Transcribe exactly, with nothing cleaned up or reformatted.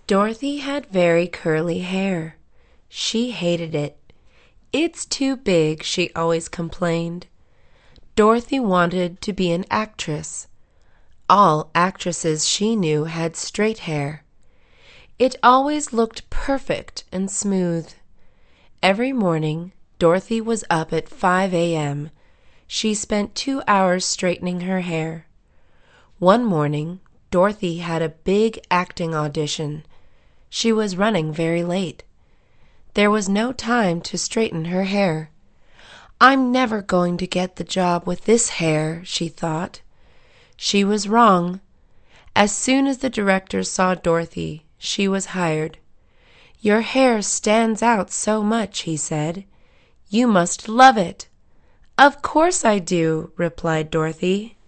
Dorothy had very curly hair. She hated it. "It's too big," she always complained. Dorothy wanted to be an actress. All actresses she knew had straight hair. It always looked perfect and smooth. Every morning, Dorothy was up at five a m She spent two hours straightening her hair. One morning, Dorothy had a big acting audition. She was running very late. There was no time to straighten her hair. "I'm never going to get the job with this hair," she thought. She was wrong. As soon as the director saw Dorothy, she was hired. "Your hair stands out so much," he said. "You must love it." "Of course I do," replied Dorothy.